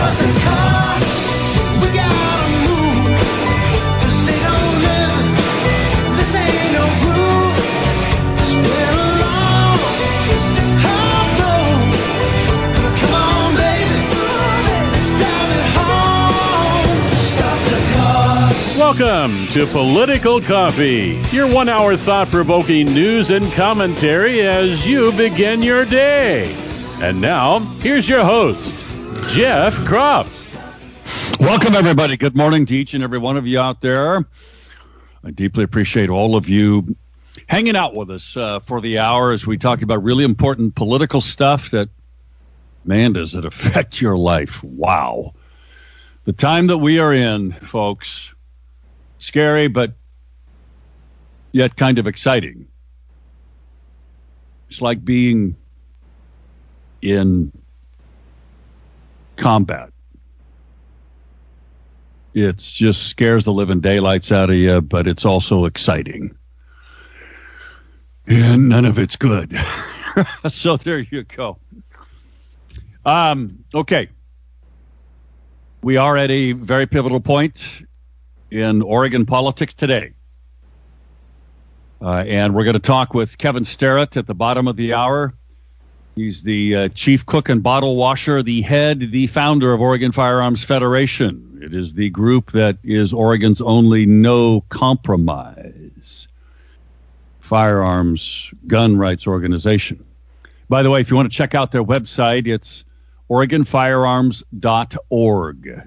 Start the car, we gotta move. This ain't no living, this ain't no groove. It's been a long, hard road. Come on, baby, let's drive it home. Start the car. Welcome to Political Coffee, your 1 hour thought-provoking news and commentary as you begin your day. And now, here's your host, Jeff Kropf. Welcome, everybody. Good morning to each and every one of you out there. I deeply appreciate all of you hanging out with us for the hour as we talk about really important political stuff that, man, does it affect your life. Wow. The time that we are in, folks, scary, but yet kind of exciting. It's like being in combat. It just scares the living daylights out of you, but it's also exciting. And none of it's good. So there you go. Okay. We are at a very pivotal point in Oregon politics today. And we're going to talk with Kevin Sterrett at the bottom of the hour. He's the chief cook and bottle washer, the founder of Oregon Firearms Federation. It is the group that is Oregon's only no compromise firearms gun rights organization. By the way, if you want to check out their website, it's OregonFirearms.org.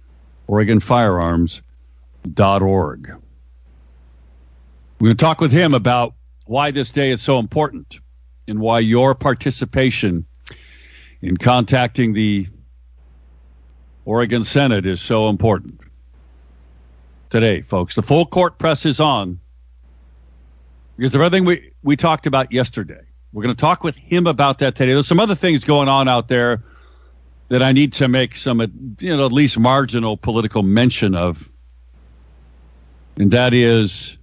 OregonFirearms.org. We're going to talk with him about why this day is so important and why your participation in contacting the Oregon Senate is so important. Today, folks, the full court press is on because of everything we talked about yesterday. We're going to talk with him about that today. There's some other things going on out there that I need to make some, at least marginal political mention of, and that is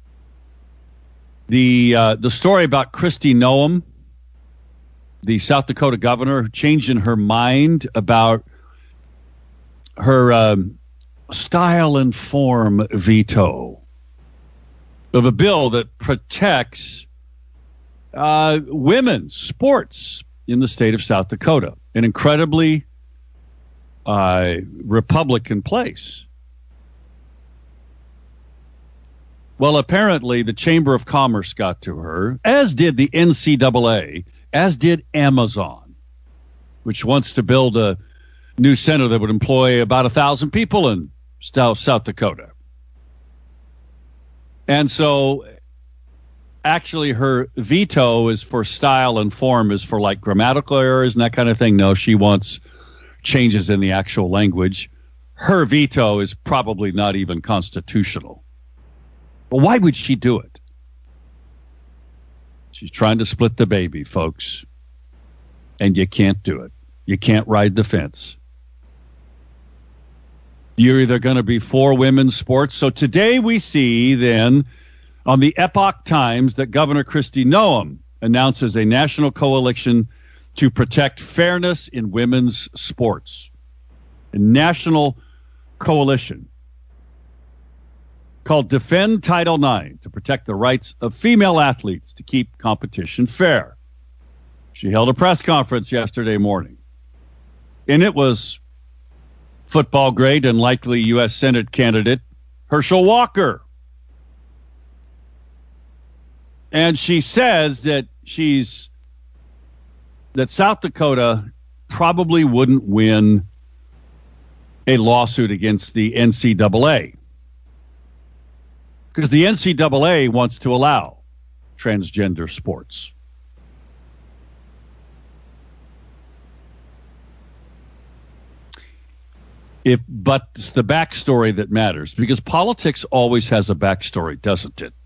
the story about Kristi Noem, the South Dakota governor, changing her mind about her style and form veto of a bill that protects women's sports in the state of South Dakota, an incredibly Republican place. Well, apparently the Chamber of Commerce got to her, as did the NCAA, as did Amazon, which wants to build a new center that would employ about 1,000 people in South Dakota. And so actually her veto is for style and form, is for like grammatical errors and that kind of thing. No, she wants changes in the actual language. Her veto is probably not even constitutional. But why would she do it? She's trying to split the baby, folks. And you can't do it. You can't ride the fence. You're either going to be for women's sports. So today we see then on the Epoch Times that Governor Kristi Noem announces a national coalition to protect fairness in women's sports. A national coalition called Defend Title IX to protect the rights of female athletes to keep competition fair. She held a press conference yesterday morning, and it was football grade and likely U.S. Senate candidate Herschel Walker. And she says that South Dakota probably wouldn't win a lawsuit against the NCAA, because the NCAA wants to allow transgender sports. But it's the backstory that matters, because politics always has a backstory, doesn't it?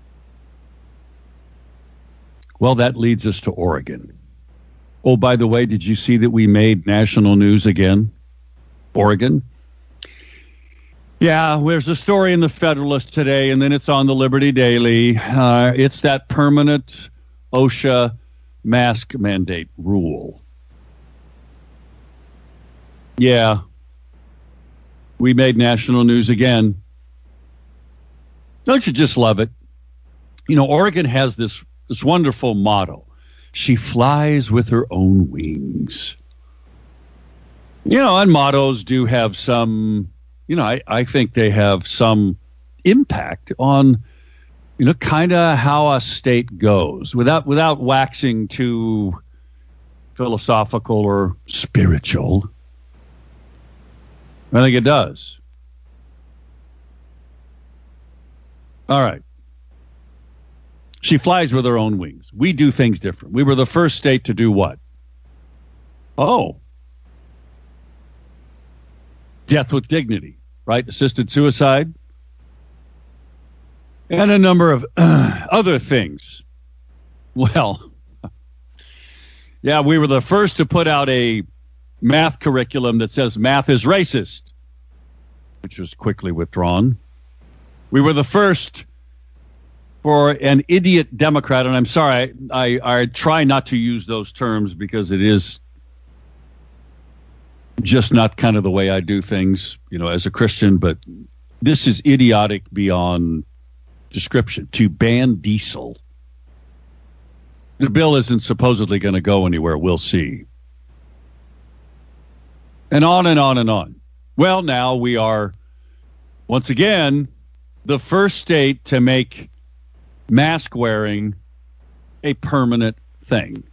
Well, that leads us to Oregon. Oh, by the way, did you see that we made national news again? Oregon? Yeah, there's a story in the Federalist today, and then it's on the Liberty Daily. It's that permanent OSHA mask mandate rule. Yeah. We made national news again. Don't you just love it? You know, Oregon has this wonderful motto. She flies with her own wings. You know, and mottos do have some, you know, I think they have some impact on, you know, kind of how a state goes without waxing too philosophical or spiritual. I think it does. All right. She flies with her own wings. We do things different. We were the first state to do what? Oh. Death with dignity, right? Assisted suicide. And a number of other things. Well, yeah, we were the first to put out a math curriculum that says math is racist, which was quickly withdrawn. We were the first for an idiot Democrat, and I'm sorry, I try not to use those terms because it is just not kind of the way I do things, you know, as a Christian, but this is idiotic beyond description, to ban diesel. The bill isn't supposedly going to go anywhere. We'll see. And on and on and on. Well, now we are, once again, the first state to make mask wearing a permanent thing.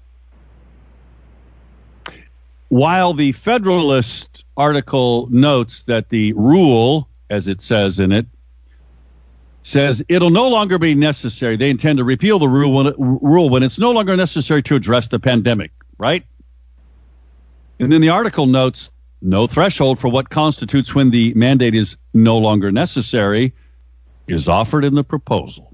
While the Federalist article notes that the rule, as it says in it, says it'll no longer be necessary. They intend to repeal the rule when it's no longer necessary to address the pandemic, right? And then the article notes no threshold for what constitutes when the mandate is no longer necessary is offered in the proposal.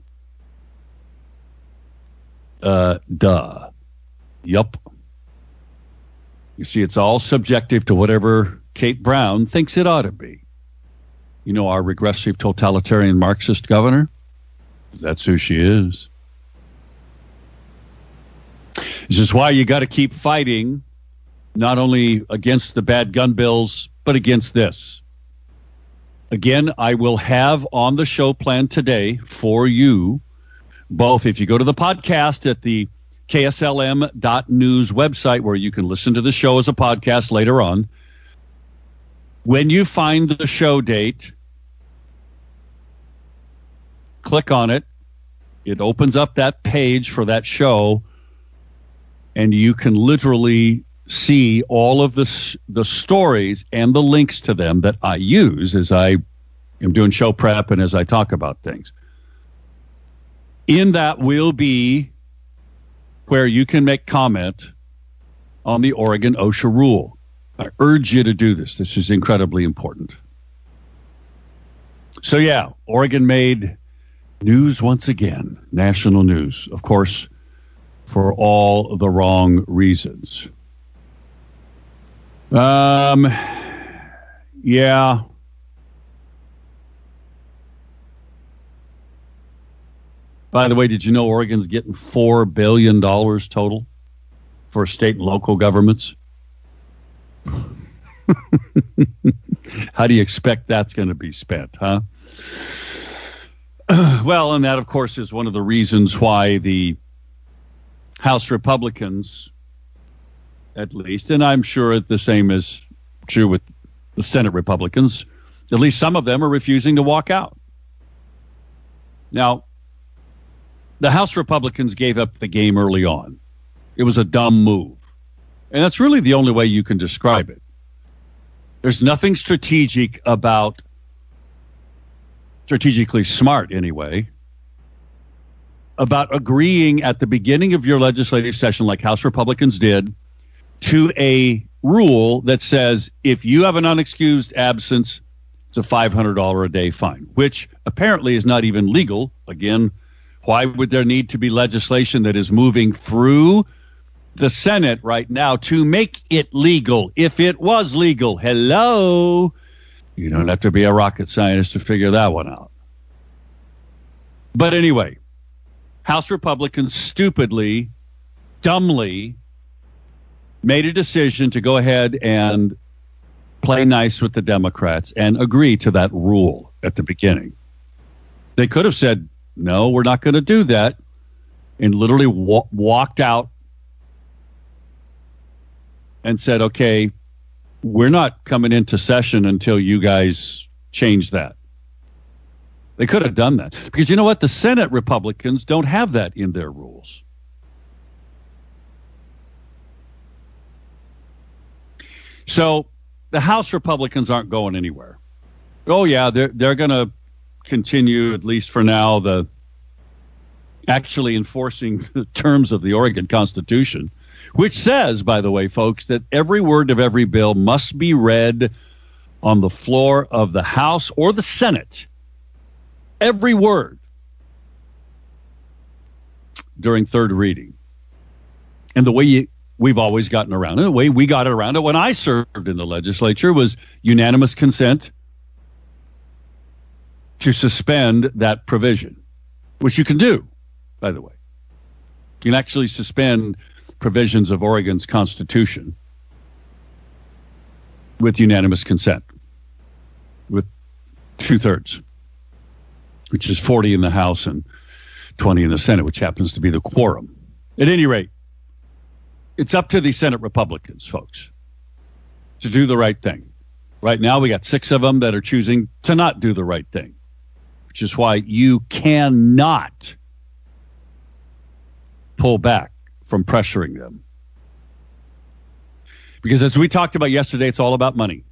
Duh. Yup. You see, it's all subjective to whatever Kate Brown thinks it ought to be. You know, our regressive totalitarian Marxist governor? That's who she is. This is why you got to keep fighting, not only against the bad gun bills, but against this. Again, I will have on the show plan today for you, both if you go to the podcast at the KSLM.news website, where you can listen to the show as a podcast later on. When you find the show date, click on it. It opens up that page for that show, and you can literally see all of the stories and the links to them that I use as I am doing show prep and as I talk about things. In that will be where you can make comment on the Oregon OSHA rule. I urge you to do this. This is incredibly important. So yeah, Oregon made news once again, national news, of course, for all the wrong reasons. Yeah. By the way, did you know Oregon's getting $4 billion total for state and local governments? How do you expect that's going to be spent, huh? Well, and that, of course, is one of the reasons why the House Republicans, at least, and I'm sure the same is true with the Senate Republicans, at least some of them are refusing to walk out. Now, the House Republicans gave up the game early on. It was a dumb move. And that's really the only way you can describe it. There's nothing strategically smart anyway, about agreeing at the beginning of your legislative session, like House Republicans did, to a rule that says if you have an unexcused absence, it's a $500 a day fine, which apparently is not even legal. Again, why would there need to be legislation that is moving through the Senate right now to make it legal? If it was legal, hello, you don't have to be a rocket scientist to figure that one out. But anyway, House Republicans stupidly, dumbly made a decision to go ahead and play nice with the Democrats and agree to that rule at the beginning. They could have said, no, we're not going to do that, and literally walked out and said, okay, we're not coming into session until you guys change that. They could have done that. Because you know what? The Senate Republicans don't have that in their rules. So the House Republicans aren't going anywhere. Oh, yeah, they're going to continue, at least for now, the actually enforcing the terms of the Oregon Constitution, which says, by the way, folks, that every word of every bill must be read on the floor of the House or the Senate. Every word during third reading. And the way we've always gotten around it, the way we got around it when I served in the legislature, was unanimous consent to suspend that provision, which you can do, by the way. You can actually suspend provisions of Oregon's Constitution with unanimous consent, with 2/3, which is 40 in the House and 20 in the Senate, which happens to be the quorum. At any rate, it's up to the Senate Republicans, folks, to do the right thing. Right now, we got 6 of them that are choosing to not do the right thing, which is why you cannot pull back from pressuring them. Because as we talked about yesterday, it's all about money.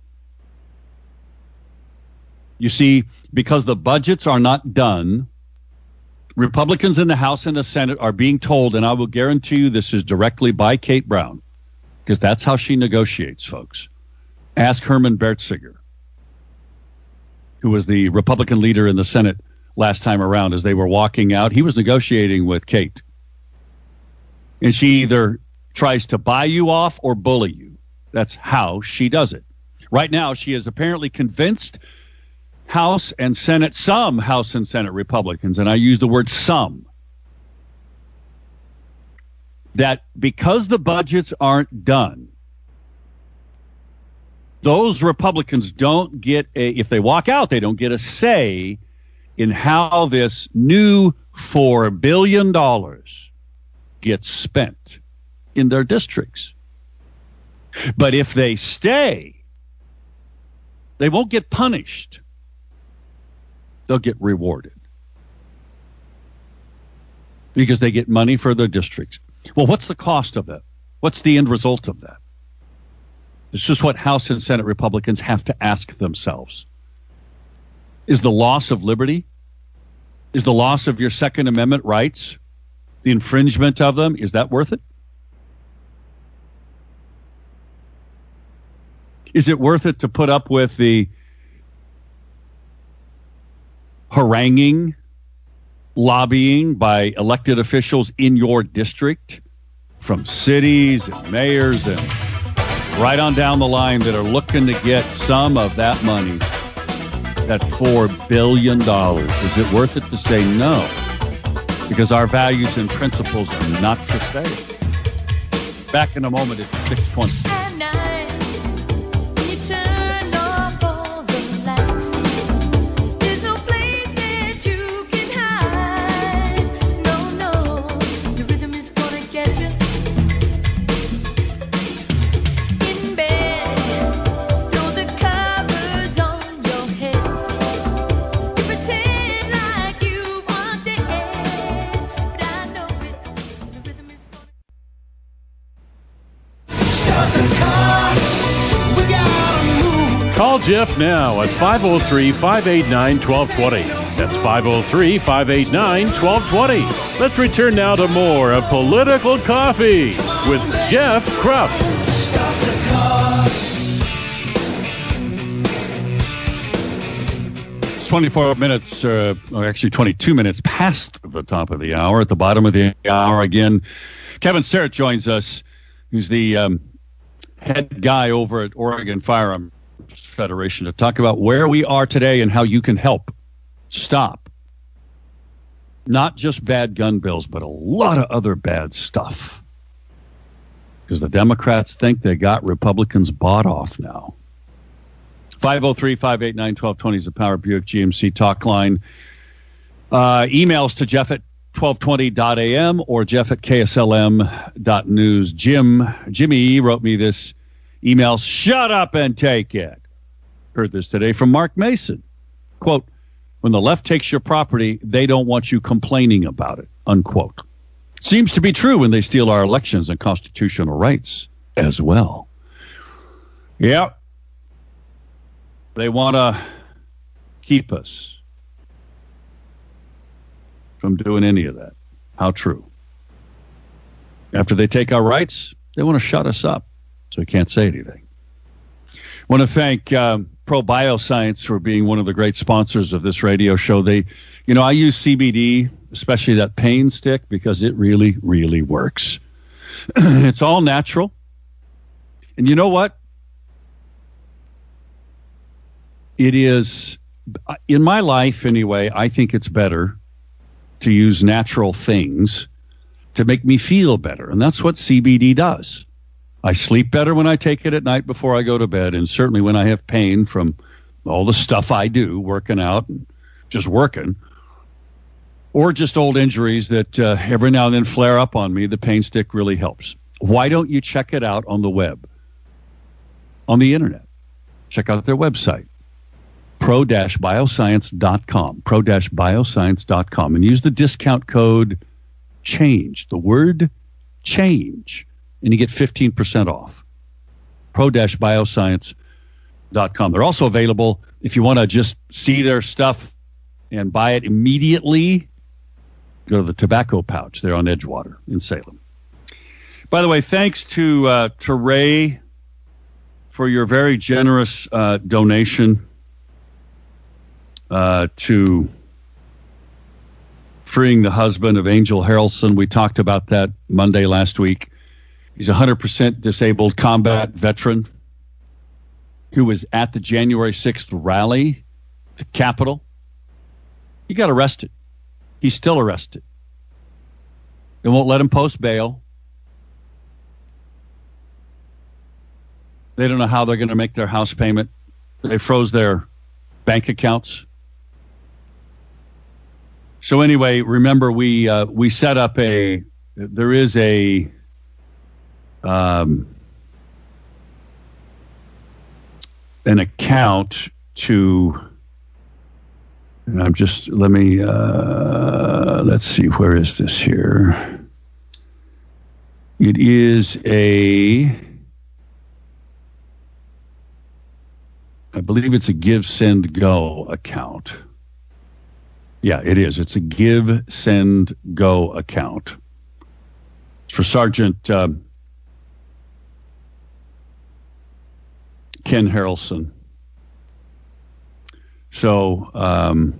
You see, because the budgets are not done, Republicans in the House and the Senate are being told, and I will guarantee you this is directly by Kate Brown, because that's how she negotiates, folks. Ask Herman Bertziger, who was the Republican leader in the Senate last time around. As they were walking out, he was negotiating with Kate. And she either tries to buy you off or bully you. That's how she does it. Right now, she is apparently convinced House and Senate, some House and Senate Republicans, and I use the word some, that because the budgets aren't done, those Republicans don't get if they walk out, they don't get a say in how this new $4 billion gets spent in their districts. But if they stay, they won't get punished. They'll get rewarded because they get money for their districts. Well, what's the cost of that? What's the end result of that? This is what House and Senate Republicans have to ask themselves. Is the loss of liberty, is the loss of your Second Amendment rights, the infringement of them, is that worth it? Is it worth it to put up with the haranguing, lobbying by elected officials in your district, from cities and mayors and right on down the line, that are looking to get some of that money, that $4 billion? Is it worth it to say no? Because our values and principles are not for sale. Back in a moment at 6:20. Call Jeff now at 503-589-1220. That's 503-589-1220. Let's return now to more of Political Coffee with Jeff Krupp. It's 24 minutes, or actually 22 minutes past the top of the hour. At the bottom of the hour, again, Kevin Sterrett joins us, who's the head guy over at Oregon Firearms Federation, to talk about where we are today and how you can help stop not just bad gun bills, but a lot of other bad stuff. Because the Democrats think they got Republicans bought off now. 503-589-1220 is the Power Buick GMC talk line. Emails to Jeff at 1220.am or Jeff at KSLM.news. Jimmy wrote me this email. Shut up and take it. Heard this today from Mark Mason. Quote, when the left takes your property, they don't want you complaining about it. Unquote. Seems to be true when they steal our elections and constitutional rights as well. Yep. They want to keep us from doing any of that. How true. After they take our rights, they want to shut us up so we can't say anything. I want to thank Pro Bioscience for being one of the great sponsors of this radio show. I use CBD, especially that pain stick, because it really, really works. It's all natural. And you know what? It is, in my life anyway, I think it's better to use natural things to make me feel better. And that's what CBD does. I sleep better when I take it at night before I go to bed, and certainly when I have pain from all the stuff I do, working out and just working, or just old injuries that every now and then flare up on me, the pain stick really helps. Why don't you check it out on the web, on the internet? Check out their website, pro-bioscience.com, pro-bioscience.com, and use the discount code CHANGE, the word CHANGE, and you get 15% off. pro-bioscience.com. They're also available if you want to just see their stuff and buy it immediately. Go to the Tobacco Pouch there on Edgewater in Salem. By the way, thanks to Ray for your very generous donation to freeing the husband of Angel Harrelson. We talked about that Monday last week. He's a 100% disabled combat veteran who was at the January 6th rally at the Capitol. He got arrested. He's still arrested. They won't let him post bail. They don't know how they're going to make their house payment. They froze their bank accounts. So anyway, remember we set up an account to, and I'm just, let's see, where is this here? It is I believe it's a Give, Send, Go account. Yeah, it is. It's a Give, Send, Go account. It's for Sergeant Ken Harrelson. So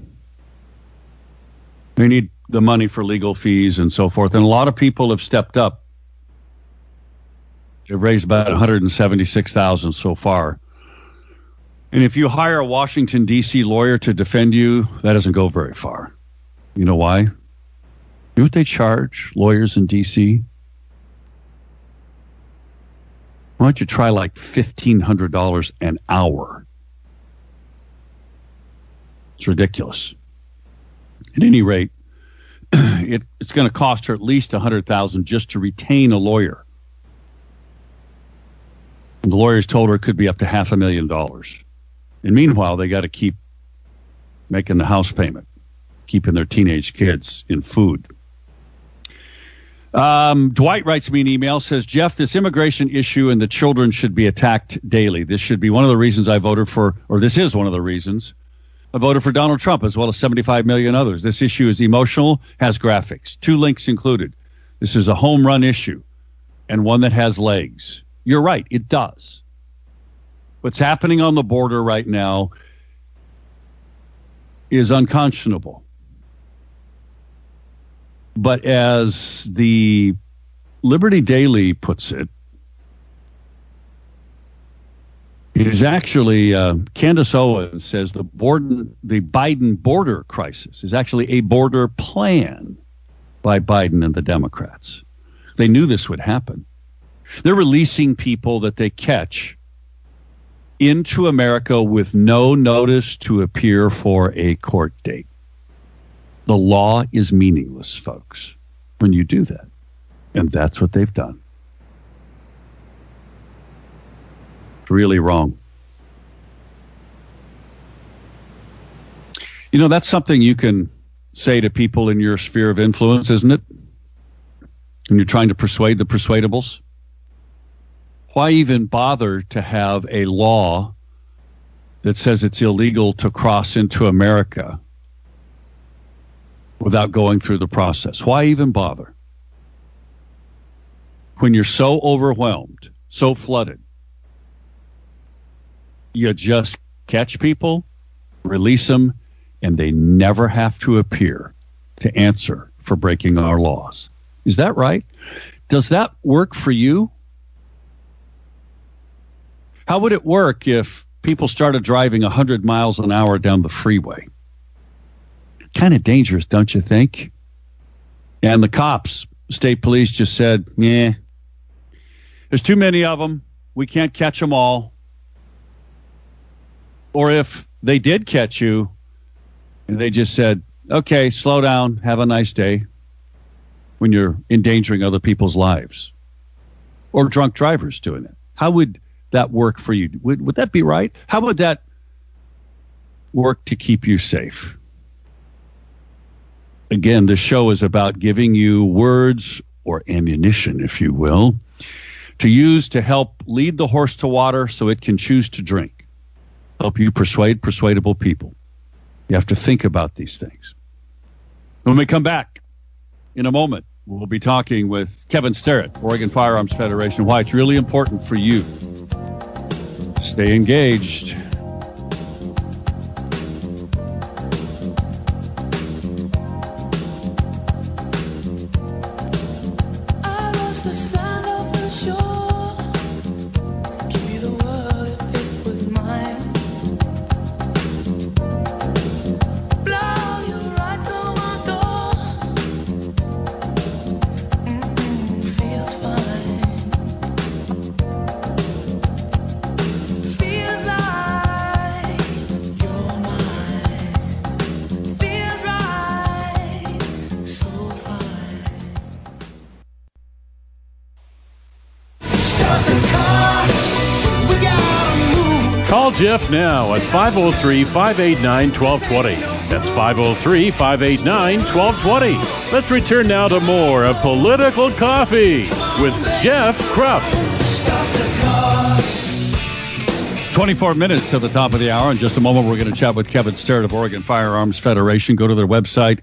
they need the money for legal fees and so forth. And a lot of people have stepped up. They've raised about $176,000 so far. And if you hire a Washington, D.C. lawyer to defend you, that doesn't go very far. You know why? You know what they charge lawyers in D.C.? Why don't you try like $1,500 an hour? It's ridiculous. At any rate, it's going to cost her at least $100,000 just to retain a lawyer. And the lawyers told her it could be up to $500,000. And meanwhile, they got to keep making the house payment, keeping their teenage kids in food. Dwight writes me an email, says, Jeff, this immigration issue and the children should be attacked daily. This should be one of the reasons I voted for, or this is one of the reasons I voted for Donald Trump, as well as 75 million others. This issue is emotional, has graphics, 2 links included. This is a home run issue and one that has legs. You're right, it does. What's happening on the border right now is unconscionable. But as the Liberty Daily puts it, it is actually, Candace Owens says the Biden border crisis is actually a border plan by Biden and the Democrats. They knew this would happen. They're releasing people that they catch into America with no notice to appear for a court date. The law is meaningless, folks, when you do that. And that's what they've done. It's really wrong. You know, that's something you can say to people in your sphere of influence, isn't it? When you're trying to persuade the persuadables. Why even bother to have a law that says it's illegal to cross into America without going through the process? Why even bother? When you're so overwhelmed, so flooded, you just catch people, release them, and they never have to appear to answer for breaking our laws. Is that right? Does that work for you? How would it work if people started driving 100 miles an hour down the freeway? Kind of dangerous, don't you think? And the cops, state police just said, yeah, there's too many of them. We can't catch them all. Or if they did catch you, and they just said, okay, slow down, have a nice day, when you're endangering other people's lives. Or drunk drivers doing it. How would that work for you? Would that be right? How would that work to keep you safe? Again, the show is about giving you words or ammunition, if you will, to use to help lead the horse to water so it can choose to drink. Help you persuade persuadable people. You have to think about these things. When we come back in a moment, we'll be talking with Kevin Sterrett, Oregon Firearms Federation, why it's really important for you to stay engaged. Call Jeff now at 503-589-1220. That's 503-589-1220. Let's return now to more of Political Coffee with Jeff Krupp. 24 minutes to the top of the hour. In just a moment, we're going to chat with Kevin Sterrett of Oregon Firearms Federation. Go to their website,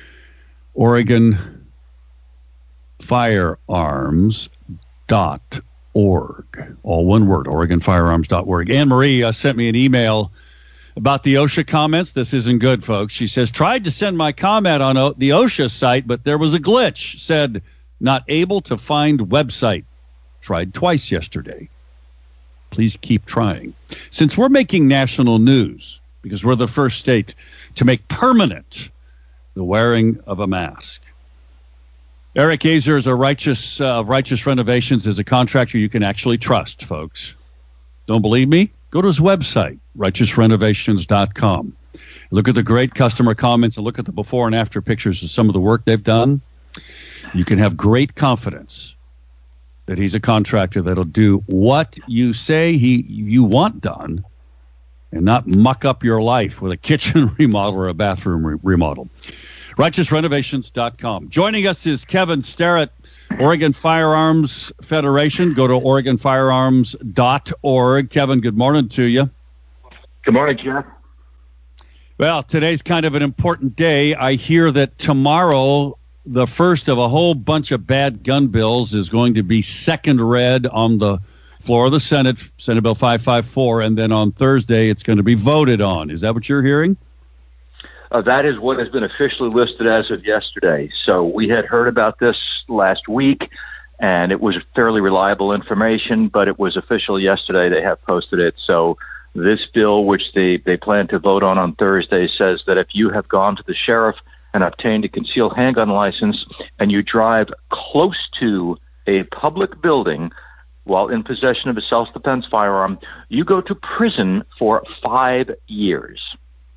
OregonFirearms.org. All one word, OregonFirearms.org. Anne Marie sent me an email about the OSHA comments. This isn't good, folks. She says, tried to send my comment on the OSHA site, but there was a glitch. Said, not able to find website. Tried twice yesterday. Please keep trying. Since we're making national news, because we're the first state to make permanent the wearing of a mask, Eric Azer is a Righteous Renovations, is a contractor you can actually trust, folks. Don't believe me? Go to his website, righteousrenovations.com. Look at the great customer comments and look at the before and after pictures of some of the work they've done. You can have great confidence that he's a contractor that'll do what you say you want done and not muck up your life with a kitchen remodel or a bathroom remodel. RighteousRenovations.com. Joining us is Kevin Sterrett, Oregon Firearms Federation. Go to OregonFirearms.org. Kevin, good morning to you. Good morning, Jeff. Well, today's kind of an important day. I hear that tomorrow, the first of a whole bunch of bad gun bills is going to be second read on the floor of the Senate, Senate Bill 554, and then on Thursday it's going to be voted on. Is that what you're hearing? That is what has been officially listed as of yesterday. So we had heard about this last week, and it was fairly reliable information, but it was official yesterday. They have posted it. So this bill, which they plan to vote on Thursday, says that if you have gone to the sheriff and obtained a concealed handgun license and you drive close to a public building while in possession of a self-defense firearm, you go to prison for 5 years.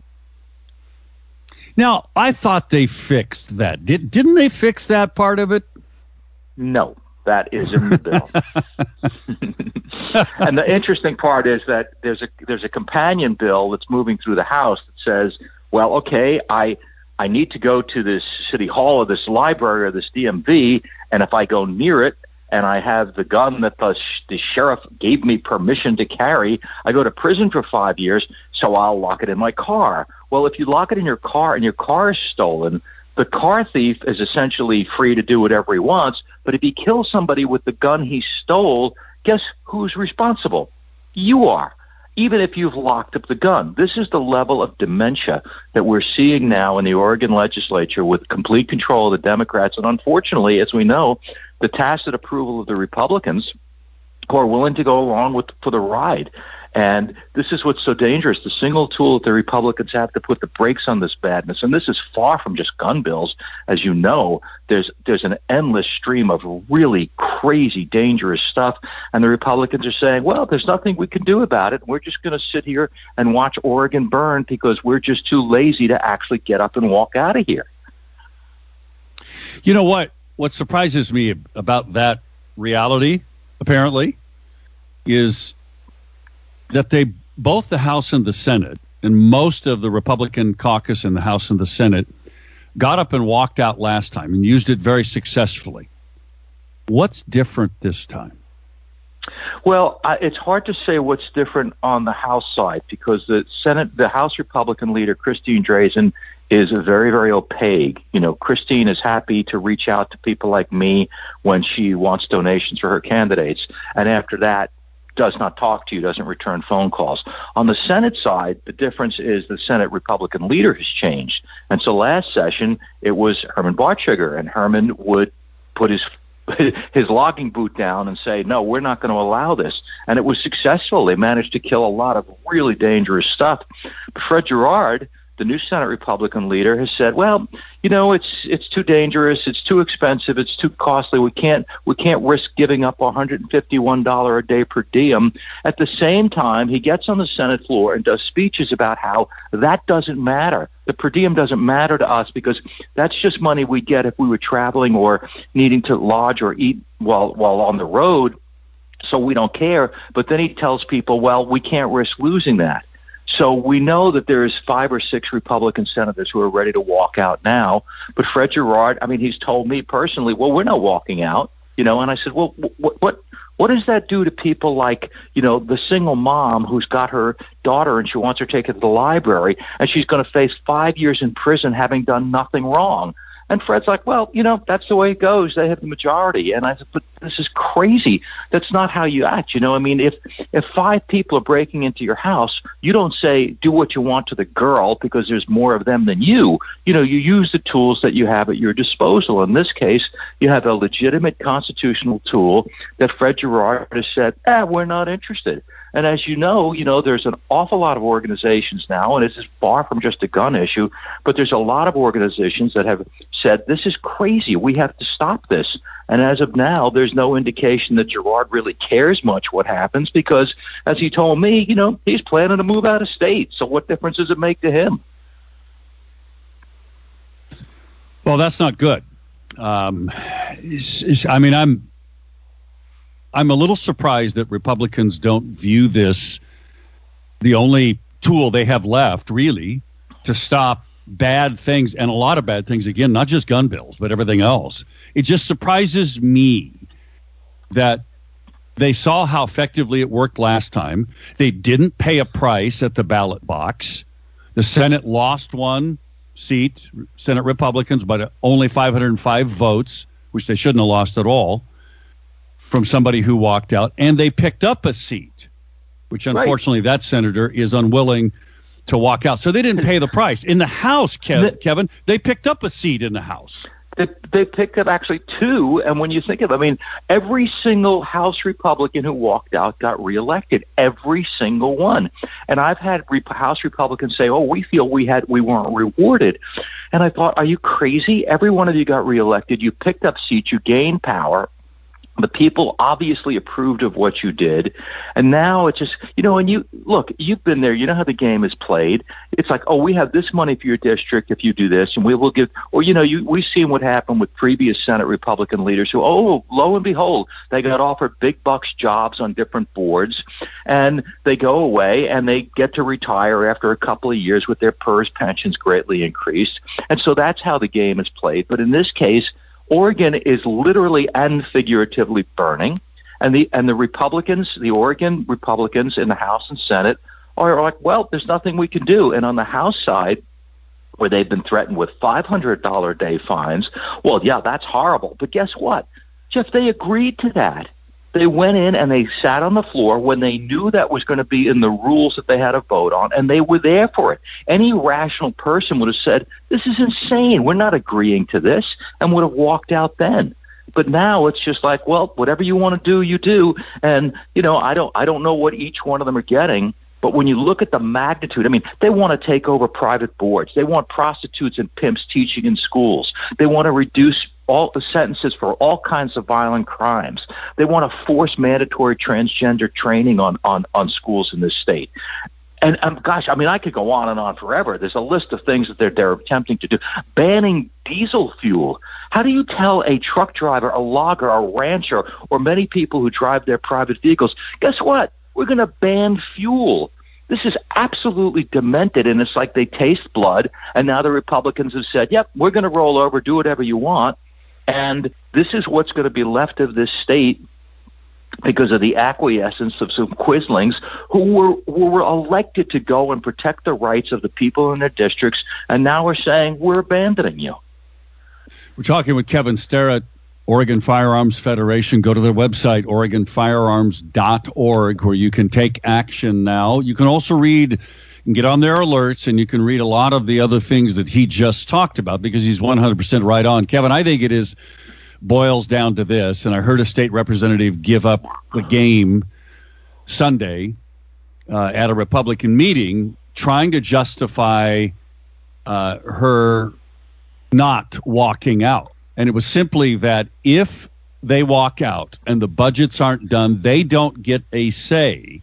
Now, I thought they fixed that. Didn't they fix that part of it? No, that is in the bill. And the interesting part is that there's a companion bill that's moving through the House that says, well, okay, I need to go to this city hall or this library or this DMV, and if I go near it and I have the gun that the sheriff gave me permission to carry, I go to prison for 5 years, so I'll lock it in my car. Well, if you lock it in your car and your car is stolen, the car thief is essentially free to do whatever he wants, but if he kills somebody with the gun he stole, guess who's responsible? You are, even if you've locked up the gun. This is the level of dementia that we're seeing now in the Oregon legislature with complete control of the Democrats, and unfortunately, as we know, the tacit approval of the Republicans who are willing to go along for the ride. And this is what's so dangerous. The single tool that the Republicans have to put the brakes on this badness, and this is far from just gun bills. As you know, there's an endless stream of really crazy, dangerous stuff, and the Republicans are saying, well, there's nothing we can do about it. We're just going to sit here and watch Oregon burn because we're just too lazy to actually get up and walk out of here. You know what? What surprises me about that reality, apparently, is that both the House and the Senate, and most of the Republican caucus in the House and the Senate, got up and walked out last time and used it very successfully. What's different this time? Well, it's hard to say what's different on the House side because the House Republican leader, Christine Drazan, is very, very opaque. You know, Christine is happy to reach out to people like me when she wants donations for her candidates, and after that, does not talk to you, doesn't return phone calls. On the Senate side, the difference is the Senate Republican leader has changed. And so last session, it was Herman Bartschigger, and Herman would put his logging boot down and say, no, we're not going to allow this. And it was successful. They managed to kill a lot of really dangerous stuff. But Fred Gerard, the new Senate Republican leader, has said, well, you know, it's too dangerous, it's too expensive, it's too costly. We can't risk giving up $151 a day per diem. At the same time, he gets on the Senate floor and does speeches about how that doesn't matter. The per diem doesn't matter to us because that's just money we get if we were traveling or needing to lodge or eat while on the road, so we don't care. But then he tells people, well, we can't risk losing that. So we know that there's 5 or 6 Republican senators who are ready to walk out now. But Fred Gerard, I mean, he's told me personally, well, we're not walking out, you know. And I said, well, what does that do to people like, you know, the single mom who's got her daughter and she wants her taken to the library and she's going to face 5 years in prison having done nothing wrong? And Fred's like, well, you know, that's the way it goes. They have the majority. And I said, but this is crazy. That's not how you act. You know, I mean, if 5 people are breaking into your house, you don't say, do what you want to the girl because there's more of them than you. You know, you use the tools that you have at your disposal. In this case, you have a legitimate constitutional tool that Fred Gerard has said, we're not interested. And as you know, there's an awful lot of organizations now, and this is far from just a gun issue, but there's a lot of organizations that have said, this is crazy. We have to stop this. And as of now, there's no indication that Gerard really cares much what happens because, as he told me, he's planning to move out of state. So what difference does it make to him? Well, that's not good. I mean, I'm a little surprised that Republicans don't view this the only tool they have left, really, to stop bad things, and a lot of bad things, again, not just gun bills, but everything else. It just surprises me that they saw how effectively it worked last time. They didn't pay a price at the ballot box. The Senate lost one seat, Senate Republicans, but only 505 votes, which they shouldn't have lost at all, from somebody who walked out, and they picked up a seat, which unfortunately that senator is unwilling to walk out. So they didn't pay the price. In the House, Kevin, they picked up a seat in the House. They picked up actually 2, and when you think of it, I mean, every single House Republican who walked out got reelected, every single one. And I've had House Republicans say, we feel we weren't rewarded. And I thought, are you crazy? Every one of you got reelected. You picked up seats. You gained power. The people obviously approved of what you did. And now it's just, and you've been there. You know how the game is played. It's like, oh, we have this money for your district if you do this, and we will give, or, we've seen what happened with previous Senate Republican leaders who, lo and behold, they got offered big bucks jobs on different boards, and they go away and they get to retire after a couple of years with their PERS pensions greatly increased. And so that's how the game is played. But in this case, Oregon is literally and figuratively burning, and the Republicans, the Oregon Republicans in the House and Senate are like, well, there's nothing we can do. And on the House side, where they've been threatened with $500 a day fines, well, yeah, that's horrible. But guess what, Jeff? They agreed to that. They went in and they sat on the floor when they knew that was going to be in the rules that they had to vote on, and they were there for it. Any rational person would have said, this is insane, we're not agreeing to this, and would have walked out then. But now it's just like, well, whatever you want to do, you do. And, I don't know what each one of them are getting. But when you look at the magnitude, they want to take over private boards. They want prostitutes and pimps teaching in schools. They want to reduce all the sentences for all kinds of violent crimes. They want to force mandatory transgender training on schools in this state. And gosh, I could go on and on forever. There's a list of things that they're attempting to do. Banning diesel fuel. How do you tell a truck driver, a logger, a rancher, or many people who drive their private vehicles, guess what? We're going to ban fuel. This is absolutely demented, and it's like they taste blood, and now the Republicans have said, yep, we're going to roll over, do whatever you want. And this is what's going to be left of this state because of the acquiescence of some quislings who were elected to go and protect the rights of the people in their districts, and now we're saying we're abandoning you. We're talking with Kevin Starrett, Oregon Firearms Federation. Go to their website, OregonFirearms.org, where you can take action now. You can also read and get on their alerts, and you can read a lot of the other things that he just talked about because he's 100% right on. Kevin, I think it boils down to this, and I heard a state representative give up the game Sunday at a Republican meeting trying to justify her not walking out. And it was simply that if they walk out and the budgets aren't done, they don't get a say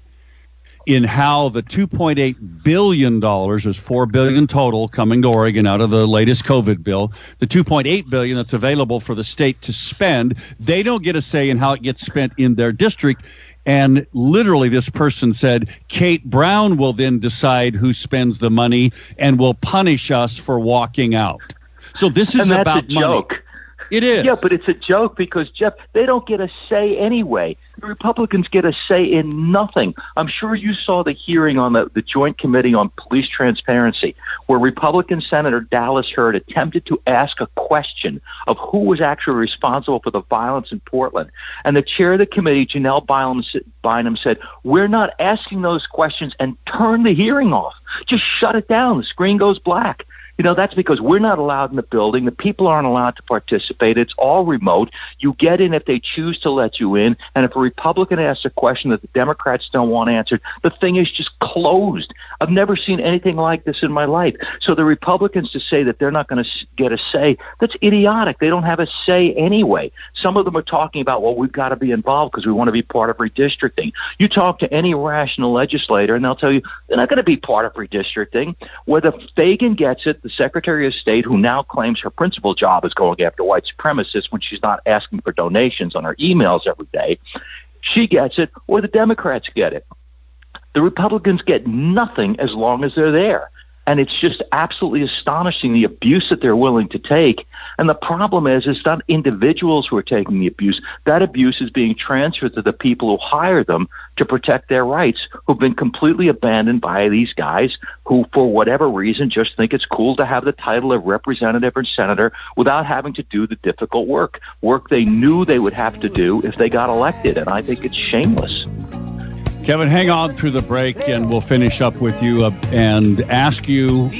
in how the $2.8 billion, there's $4 billion total coming to Oregon out of the latest COVID bill, the $2.8 billion that's available for the state to spend, they don't get a say in how it gets spent in their district. And literally this person said, Kate Brown will then decide who spends the money and will punish us for walking out. So this is about money. Joke. It is. Yeah, but it's a joke because, Jeff, they don't get a say anyway. The Republicans get a say in nothing. I'm sure you saw the hearing on the Joint Committee on Police Transparency, where Republican Senator Dallas Hurd attempted to ask a question of who was actually responsible for the violence in Portland. And the chair of the committee, Janelle Bynum, said, we're not asking those questions, and turn the hearing off. Just shut it down. The screen goes black. That's because we're not allowed in the building. The people aren't allowed to participate. It's all remote. You get in if they choose to let you in. And if a Republican asks a question that the Democrats don't want answered, the thing is just closed. I've never seen anything like this in my life. So the Republicans to say that they're not going to get a say, that's idiotic. They don't have a say anyway. Some of them are talking about, well, we've got to be involved because we want to be part of redistricting. You talk to any rational legislator and they'll tell you they're not going to be part of redistricting. Whether Fagan gets it, the Secretary of State, who now claims her principal job is going after white supremacists when she's not asking for donations on her emails every day, she gets it, or the Democrats get it. The Republicans get nothing as long as they're there. And it's just absolutely astonishing the abuse that they're willing to take. And the problem is it's not individuals who are taking the abuse. That abuse is being transferred to the people who hire them to protect their rights, who've been completely abandoned by these guys who, for whatever reason, just think it's cool to have the title of representative or senator without having to do the difficult work they knew they would have to do if they got elected. And I think it's shameless. Kevin, hang on through the break, and we'll finish up with you and ask you,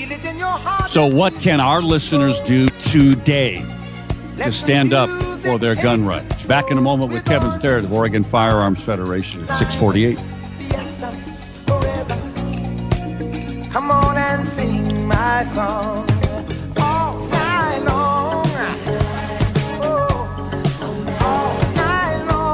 so what can our listeners do today to stand up for their gun rights? Back in a moment with Kevin Starrett of Oregon Firearms Federation at 648. Come on and sing my song. All night long. Oh, all night long.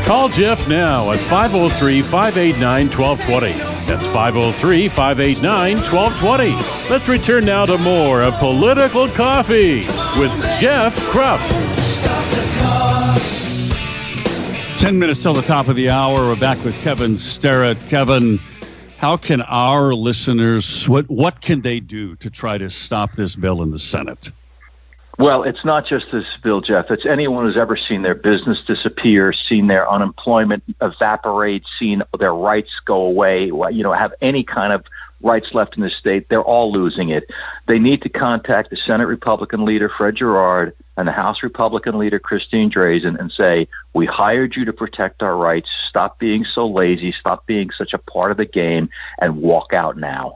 Call Jeff now at 503-589-1220. That's 503-589-1220. Let's return now to more of Political Coffee with Jeff Krupp. 10 minutes till the top of the hour. We're back with Kevin Starrett. Kevin, how can our listeners, what can they do to try to stop this bill in the Senate? Well, it's not just this bill, Jeff. It's anyone who's ever seen their business disappear, seen their unemployment evaporate, seen their rights go away, have any kind of rights left in the state. They're all losing it. They need to contact the Senate Republican leader, Fred Gerard, and the House Republican leader, Christine Drazan, and say, we hired you to protect our rights. Stop being so lazy. Stop being such a part of the game and walk out now.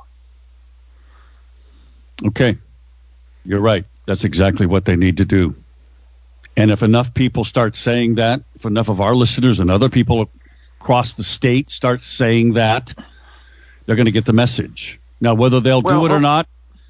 Okay. You're right. That's exactly what they need to do. And if enough people start saying that, if enough of our listeners and other people across the state start saying that, they're going to get the message. Now, whether they'll do it or not,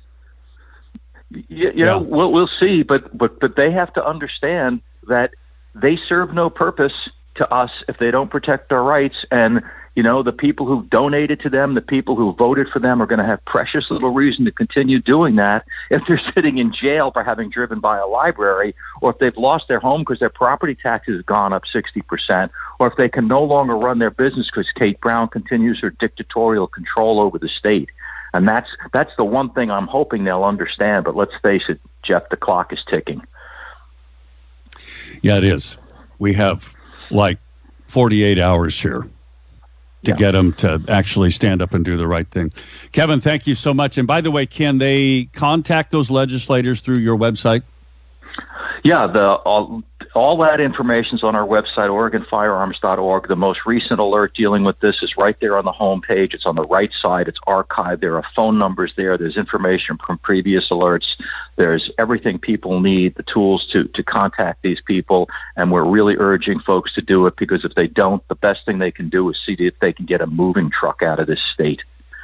we'll see. But they have to understand that they serve no purpose to us if they don't protect our rights. And the people who donated to them, the people who voted for them are going to have precious little reason to continue doing that if they're sitting in jail for having driven by a library, or if they've lost their home because their property taxes have gone up 60%, or if they can no longer run their business because Kate Brown continues her dictatorial control over the state. And that's the one thing I'm hoping they'll understand. But let's face it, Jeff, the clock is ticking. Yeah, it is. We have 48 hours here to get them to actually stand up and do the right thing. Kevin, thank you so much. And by the way, can they contact those legislators through your website? Yeah, all that information's on our website, OregonFirearms.org. The most recent alert dealing with this is right there on the home page. It's on the right side. It's archived. There are phone numbers there. There's information from previous alerts. There's everything people need, the tools to contact these people, and we're really urging folks to do it, because if they don't, the best thing they can do is see if they can get a moving truck out of this state.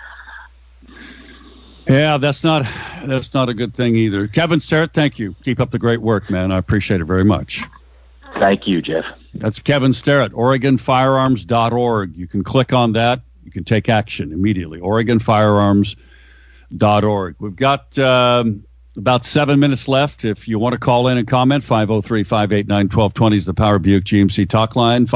Yeah, that's not a good thing either. Kevin Starrett, thank you. Keep up the great work, man. I appreciate it very much. Thank you, Jeff. That's Kevin Starrett, OregonFirearms.org. You can click on that. You can take action immediately. OregonFirearms.org. We've got about 7 minutes left. If you want to call in and comment, 503-589-1220 is the Power Buick GMC talk line,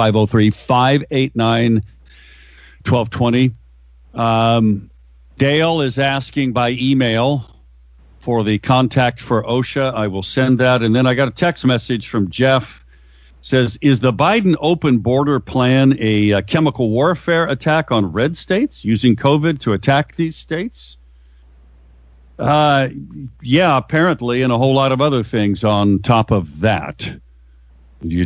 503-589-1220. Dale is asking by email for the contact for OSHA. I will send that. And then I got a text message from Jeff. Says, is the Biden open border plan a chemical warfare attack on red states, using COVID to attack these states? Yeah, apparently, and a whole lot of other things on top of that. You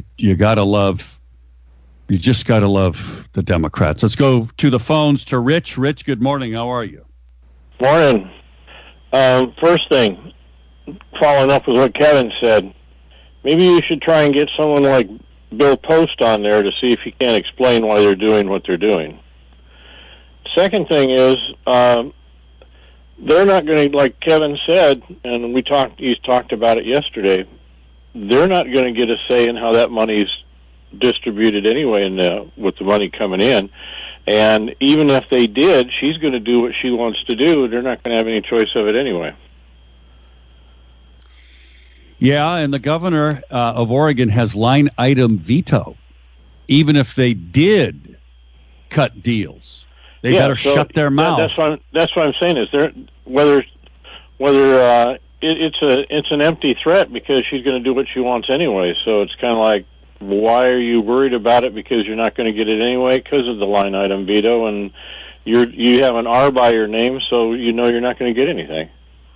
just got to love the Democrats. Let's go to the phones to Rich. Rich, good morning. How are you? Morning. First thing, following up with what Kevin said, maybe you should try and get someone like Bill Post on there to see if he can explain why they're doing what they're doing. Second thing is, they're not going to, like Kevin said, and he's talked about it yesterday, they're not going to get a say in how that money's distributed anyway, with the money coming in. And even if they did, she's going to do what she wants to do. They're not going to have any choice of it anyway. Yeah, and the governor of Oregon has line item veto. Even if they did cut deals, they better shut their mouth. That's what I'm saying. Is there whether it's an empty threat, because she's going to do what she wants anyway. So it's kind of like, why are you worried about it? Because you're not going to get it anyway because of the line item veto, and you have an R by your name, so you know you're not going to get anything.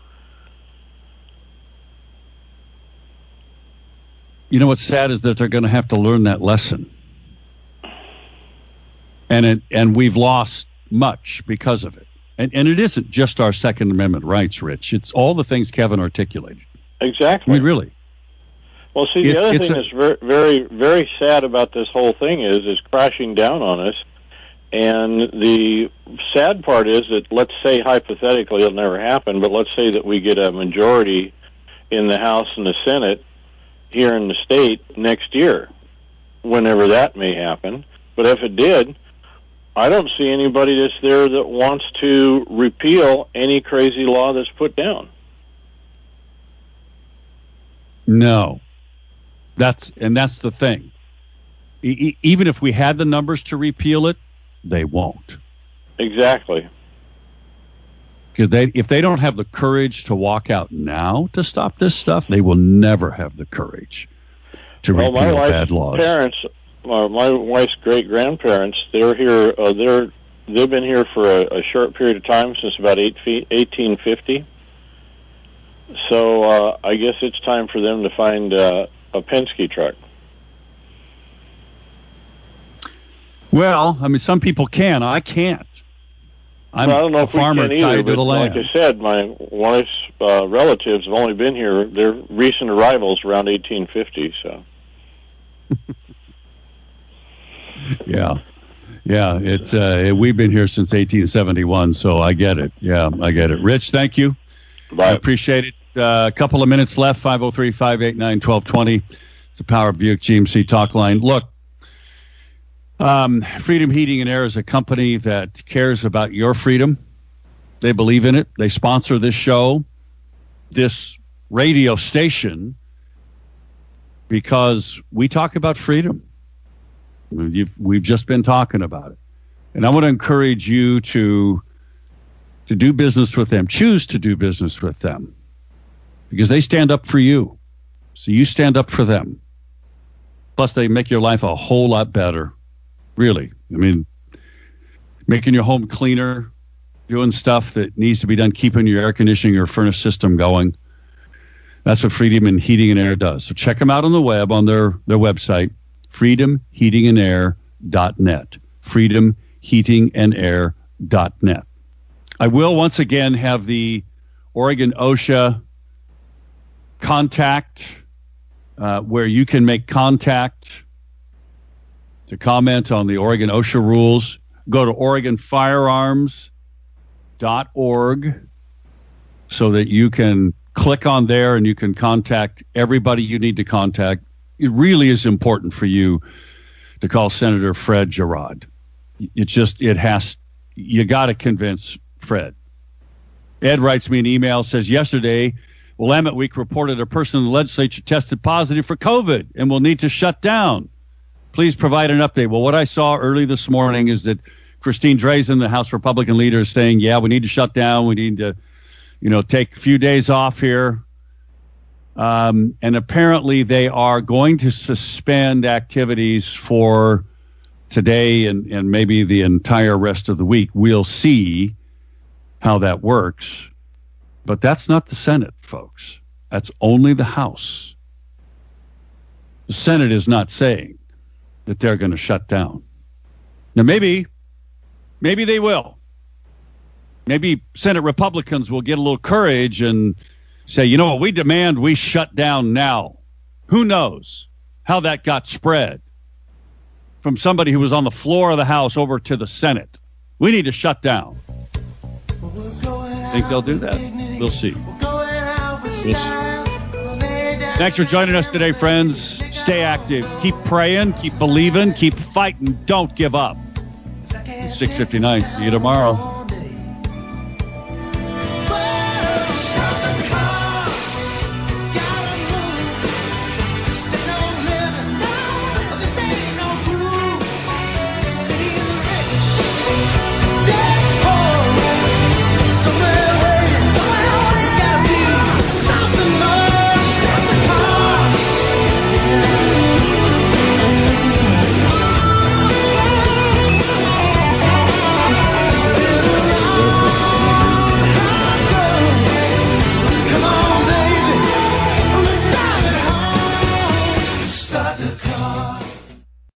You know what's sad is that they're going to have to learn that lesson, and we've lost much because of it. And it isn't just our Second Amendment rights, Rich. It's all the things Kevin articulated. Exactly. I mean, really. Well, see, the other thing that's very, very, very sad about this whole thing is crashing down on us. And the sad part is that, let's say hypothetically, it'll never happen, but let's say that we get a majority in the House and the Senate here in the state next year. whenever that may happen. But if it did, I don't see anybody that's there that wants to repeal any crazy law that's put down. No. That's the thing. Even if we had the numbers to repeal it, they won't. Exactly. Because if they don't have the courage to walk out now to stop this stuff, they will never have the courage to repeal bad laws. My wife's great-grandparents, they're here. They've been here for a short period of time, since about 1850. So I guess it's time for them to find a Penske truck. Well, I mean, some people can. I can't. I don't know if we can either, but like I said, my wife's relatives have only been here. They're recent arrivals around 1850, so. Yeah. It's we've been here since 1871, so I get it. Yeah, I get it. Rich, thank you. Bye. I appreciate it. A couple of minutes left. 503-589-1220. It's the Power Buick GMC talk line. Look. Freedom Heating and Air is a company that cares about your freedom. They believe in it. They sponsor this show, this radio station, because we talk about freedom. We've just been talking about it. And I want to encourage you to do business with them. Choose to do business with them, because they stand up for you. So you stand up for them. Plus, they make your life a whole lot better. Really. I mean, making your home cleaner, doing stuff that needs to be done, keeping your air conditioning or furnace system going. That's what Freedom Heating and Air does. So check them out on the web, on their website, freedomheatingandair.net. freedomheatingandair.net. I will once again have the Oregon OSHA contact, where you can make contact to comment on the Oregon OSHA rules. Go to OregonFirearms.org so that you can click on there and you can contact everybody you need to contact. It really is important for you to call Senator Fred Girod. You got to convince Fred. Ed writes me an email, says, yesterday, Willamette Week reported a person in the legislature tested positive for COVID and will need to shut down. Please provide an update. Well, what I saw early this morning is that Christine Drazen, the House Republican leader, is saying, yeah, we need to shut down. We need to, take a few days off here. And apparently they are going to suspend activities for today and maybe the entire rest of the week. We'll see how that works. But that's not the Senate, folks. That's only the House. The Senate is not saying that they're going to shut down. Now, maybe they will. Maybe Senate Republicans will get a little courage and say, you know what, we demand we shut down now. Who knows how that got spread from somebody who was on the floor of the House over to the Senate. We need to shut down. Think they'll do that? We'll see. We'll see. Thanks for joining us today, friends. Stay active. Keep praying. Keep believing. Keep fighting. Don't give up. It's 6:59. See you tomorrow.